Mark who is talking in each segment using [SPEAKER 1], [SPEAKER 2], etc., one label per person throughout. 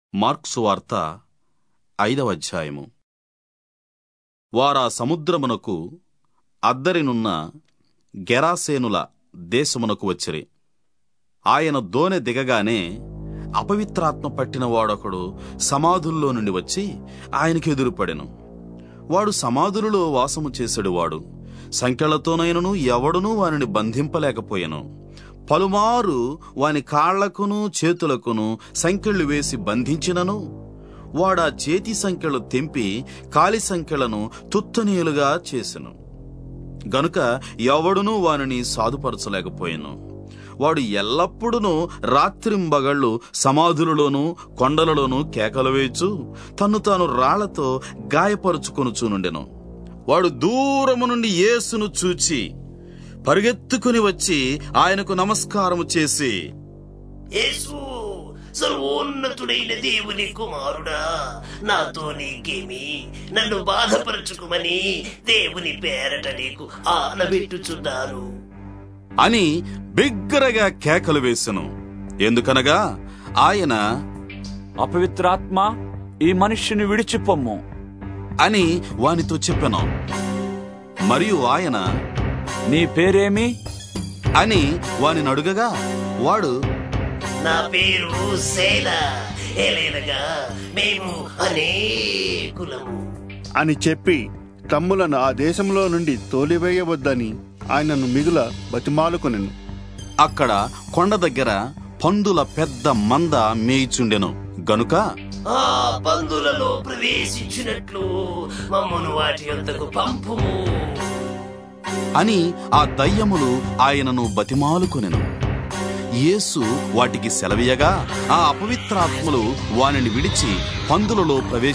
[SPEAKER 1] Mark సువార్త 5వ అధ్యాయము. వారా సముద్రమునకు అద్దరినున్న గెరాసేనుల దేశమునకు వచ్చిరి. ఆయన దోనె దిగగానే అపవిత్రాత్మ పట్టిన వాడొకడు సమాధుల్లో నుండి వచ్చి ఆయనకి ఎదురుపడెను. వాడు సమాధులలో వాసము చేసెడు వాడు. సంకెళ్లతోనైనను ఎవడునూ వానిని బంధింపలేకపోయెను. పలుమారు వాని కాళ్లకును చేతులకును సంకెళ్ళు వేసి బంధించినను వాడా చేతి సంకెళ్ళు తెంపి కాలి సంకెళ్లను తుత్తనీయులుగా చేసెను. గనుక ఎవడునూ వానిని సాధుపరచలేకపోయెను. వాడు ఎల్లప్పుడూ రాత్రింబగళ్ళు సమాధులలోనూ కొండలలోనూ కేకలు వేయచు తన్ను తాను రాళ్లతో గాయపరుచుకొనుచునుండెను. వాడు దూరము నుండి యేసును చూచి పరిగెత్తుకుని వచ్చి ఆయనకు నమస్కారము చేసి,
[SPEAKER 2] యేసు, సర్వోన్నతుడైన దేవుని కుమారుడా, నాతో నీకేమి? నన్ను బాధపరచుకుమని దేవుని పేరట నీకు ఆనబెట్టుచున్నాను
[SPEAKER 1] అని బిగ్గరగా కేకలు వేసెను. ఎందుకనగా ఆయన,
[SPEAKER 3] అపవిత్రాత్మ, ఈ మనుష్యుని విడిచిపొమ్ము
[SPEAKER 1] అని వానితో చెప్పెను. మరియు ఆయన,
[SPEAKER 3] నీ పేరేమి
[SPEAKER 1] అని వానిని అడుగగా వాడు,
[SPEAKER 2] నా పేరు సేన, ఏలైనగా మేము అనేకులము
[SPEAKER 4] అని చెప్పి తమ్ములను ఆ దేశంలో నుండి తోలివేయవద్దని ఆయనను మిగుల బతిమాలుకొనెను.
[SPEAKER 1] అక్కడ కొండ దగ్గర పందుల పెద్ద మంద మేయిచుండెను గనుక
[SPEAKER 2] ఆ పందులలో ప్రవేశించినట్లు మమ్మను వాటి యొద్దకు పంపుము
[SPEAKER 1] అని ఆ దయ్యములు ఆయనను బతిమాలుకొనెను. యేసు వాటికి సెలవీయగా ఆ అపవిత్రాత్మలు వానిని విడిచి పందులలో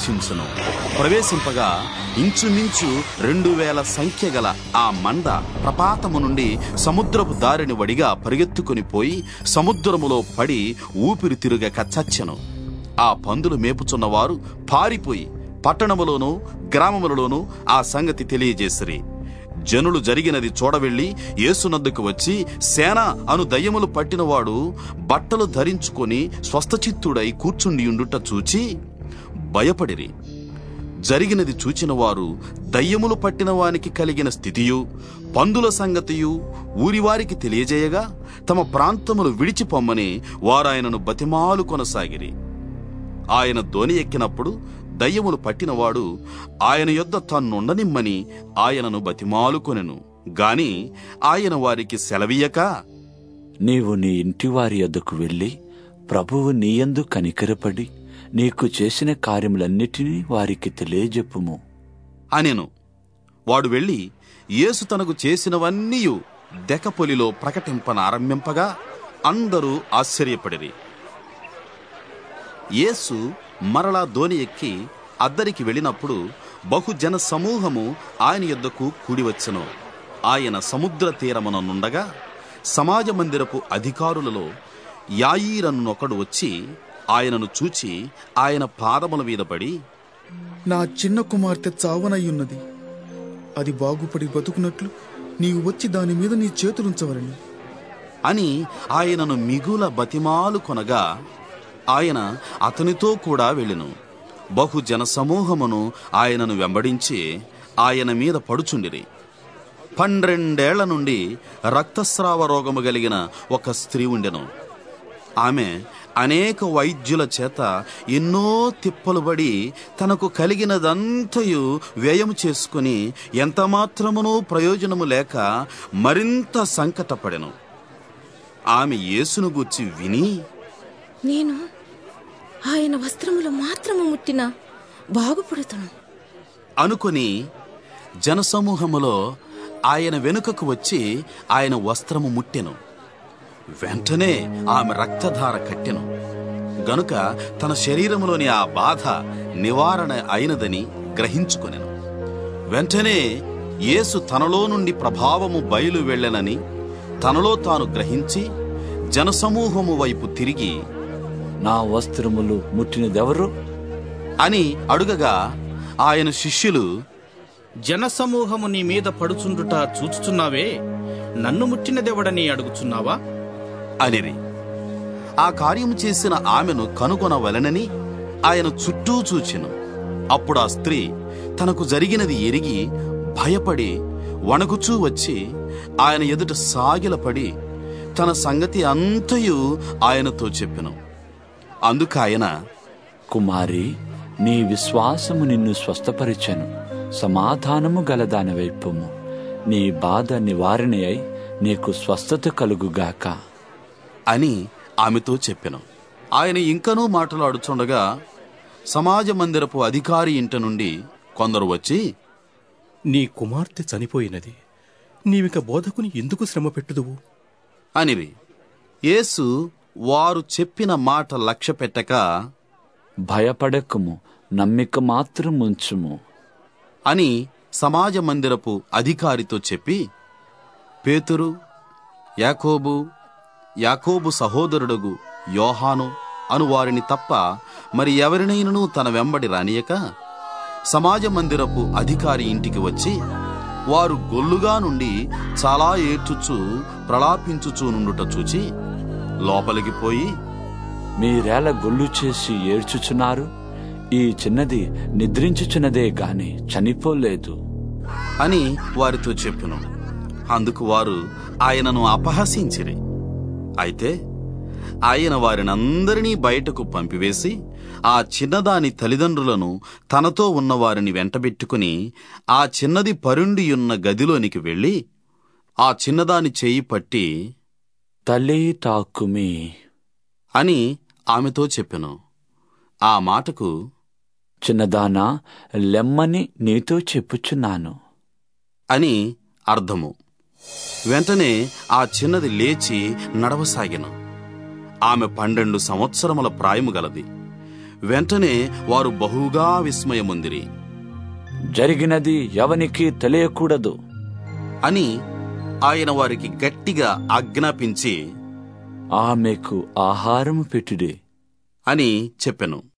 [SPEAKER 1] ప్రవేశింపగా ఇంచుమించు 2000 సంఖ్య గల ఆ మంద ప్రపాతము నుండి సముద్రపు దారిని వడిగా పరిగెత్తుకుని పోయి సముద్రములో పడి ఊపిరి తిరుగక చచ్చెను. ఆ పందులు మేపుచున్నవారు పారిపోయి పట్టణములోనూ గ్రామములలోనూ ఆ సంగతి తెలియజేసిరి. జనులు జరిగినది చూడవెళ్లి యేసునద్దకు వచ్చి, సేన అను దయ్యములు పట్టినవాడు బట్టలు ధరించుకొని స్వస్థచిత్తుడై కూర్చుండియుండుట చూచి భయపడిరి. జరిగినది చూచిన వారు దయ్యములు పట్టిన వానికి కలిగిన స్థితియు పందుల సంగతియు ఊరివారికి తెలియజేయగా తమ ప్రాంతములు విడిచిపొమ్మని వారాయనను బతిమాలు కొనసాగిరి. ఆయన దోణి ఎక్కినప్పుడు దయ్యములు పట్టినవాడు ఆయన యొద్ద తన్నుండనిమ్మని ఆయనను బతిమాలుకొనెను. గాని ఆయన వారికి సెలవీయక,
[SPEAKER 3] నీవు నీ ఇంటివారి యొద్దకు వెళ్ళి ప్రభువు నీయందు కనికరపడి నీకు చేసిన కార్యములన్నిటినీ వారికి తెలియజెప్పుము
[SPEAKER 1] అనెను. వాడు వెళ్లి యేసు తనకు చేసినవన్నీయు దెకపొలిలో ప్రకటింపనారంభింపగా అందరూ ఆశ్చర్యపడిరి. యేసు మరలా దోణి ఎక్కి అద్దరికి వెళ్ళినప్పుడు బహుజన సమూహము ఆయన యొద్దకు కూడివచ్చెను. ఆయన సముద్ర తీరముననుండగా సమాజ మందిరపు అధికారులలో యాయీరనునొకడు వచ్చి ఆయనను చూచి ఆయన పాదముల మీద పడి,
[SPEAKER 5] నా చిన్న కుమార్తె చావనయ్యున్నది, అది బాగుపడి బతుకున్నట్లు నీవు వచ్చి దాని మీద నీ చేతులుంచవలని
[SPEAKER 1] అని ఆయనను మిగుల బతిమాలు కొనగా ఆయన అతనితో కూడా వెళ్ళెను. బహుజన సమూహమును ఆయనను వెంబడించి ఆయన మీద పడుచుండిరి. 12 ఏళ్ల నుండి రక్తస్రావ రోగము కలిగిన ఒక స్త్రీ ఉండెను. ఆమె అనేక వైద్యుల చేత ఎన్నో తిప్పలు పడి తనకు కలిగినదంతయు వ్యయము చేసుకుని ఎంతమాత్రమునూ ప్రయోజనము లేక మరింత సంకటపడెను. ఆమె యేసును గూర్చి విని,
[SPEAKER 6] నేను ఆయన వస్త్రములు మాత్రము ముట్టినా బాగుపడుతును
[SPEAKER 1] అనుకుని జనసమూహములో ఆయన వెనుకకు వచ్చి ఆయన వస్త్రము ముట్టెను. వెంటనే ఆమె రక్తధార కట్టెను గనుక తన శరీరములోని ఆ బాధ నివారణ అయినదని గ్రహించుకొనెను. వెంటనే యేసు తనలో నుండి ప్రభావము బయలు వెళ్ళెనని తనలో తాను గ్రహించి జనసమూహము వైపు తిరిగి,
[SPEAKER 3] నా వస్త్రములు ముట్టినదెవరు
[SPEAKER 1] అని అడుగగా ఆయన శిష్యులు,
[SPEAKER 7] జనసమూహము నీ మీద పడుచుండుట చూచుచున్నావే, నన్ను ముట్టినదెవడని అడుగుచున్నావా
[SPEAKER 1] అనిరి. ఆ కార్యము చేసిన ఆమెను కనుగొనవలెనని ఆయన చుట్టూ చూచెను. అప్పుడు ఆ స్త్రీ తనకు జరిగినది ఎరిగి భయపడి వణకుచూ వచ్చి ఆయన ఎదుట సాగిలపడి తన సంగతి అంతయు ఆయనతో చెప్పెను. అందుకాయన,
[SPEAKER 3] కుమారి, నీ విశ్వాసము నిన్ను స్వస్థపరిచెను. సమాధానము గలదానవైపుము. నీ బాధ నివారణ అయి నీకు స్వస్థత కలుగుగాక
[SPEAKER 1] అని ఆమెతో చెప్పెను. ఆయన ఇంకనూ మాట్లాడుచుండగా సమాజ మందిరపు అధికారి ఇంట నుండి కొందరు వచ్చి,
[SPEAKER 8] నీ కుమార్తె చనిపోయినది, నీవిక బోధకుని ఎందుకు శ్రమ పెట్టుదువు
[SPEAKER 1] అనిరి. యేసు వారు చెప్పిన మాట లక్ష్య పెట్టక,
[SPEAKER 3] భయపడకుము, నమ్మిక మాత్రం ఉంచుము
[SPEAKER 1] అని సమాజ మందిరపు అధికారితో చెప్పి, పేతురు, యాకోబు సహోదరుడగు యోహాను అను వారిని తప్ప మరి ఎవరినైనను తన వెంబడి రానియక సమాజ మందిరపు అధికారి ఇంటికి వచ్చి, వారు గొల్లుగా నుండి చాలా ఏడ్చుచూ ప్రలాపించుచూ నుండుట చూచి లోపలికి పోయి,
[SPEAKER 3] మీరేళ గొల్లు చేసి ఏడ్చుచున్నారు? ఈ చిన్నది నిద్రించుచున్నదే గాని చనిపోలేదు
[SPEAKER 1] అని వారితో చెప్పెను. అందుకు వారు ఆయనను అపహసించిరి. అయితే ఆయన వారినందరినీ బయటకు పంపివేసి ఆ చిన్నదాని తల్లిదండ్రులను తనతో ఉన్నవారిని వెంటబెట్టుకుని ఆ చిన్నది పరుండియున్న గదిలోనికి వెళ్ళి ఆ చిన్నదాని చేయి పట్టి,
[SPEAKER 3] తల్లి తాకుమి
[SPEAKER 1] అని ఆమెతో చెప్పెను. ఆ మాటకు,
[SPEAKER 3] చిన్నదానా, లెమ్మని నీతో చెప్పుచున్నాను
[SPEAKER 1] అని అర్థము. వెంటనే ఆ చిన్నది లేచి నడవసాగెను. ఆమె 12 సంవత్సరముల ప్రాయము గలది. వెంటనే వారు బహుగా విస్మయముందిరి.
[SPEAKER 3] జరిగినది ఎవనికి తెలియకూడదు
[SPEAKER 1] అని ఆయన వారికి గట్టిగా ఆజ్ఞాపించి
[SPEAKER 3] ఆమెకు ఆహారము పెట్టుడి
[SPEAKER 1] అని చెప్పెను.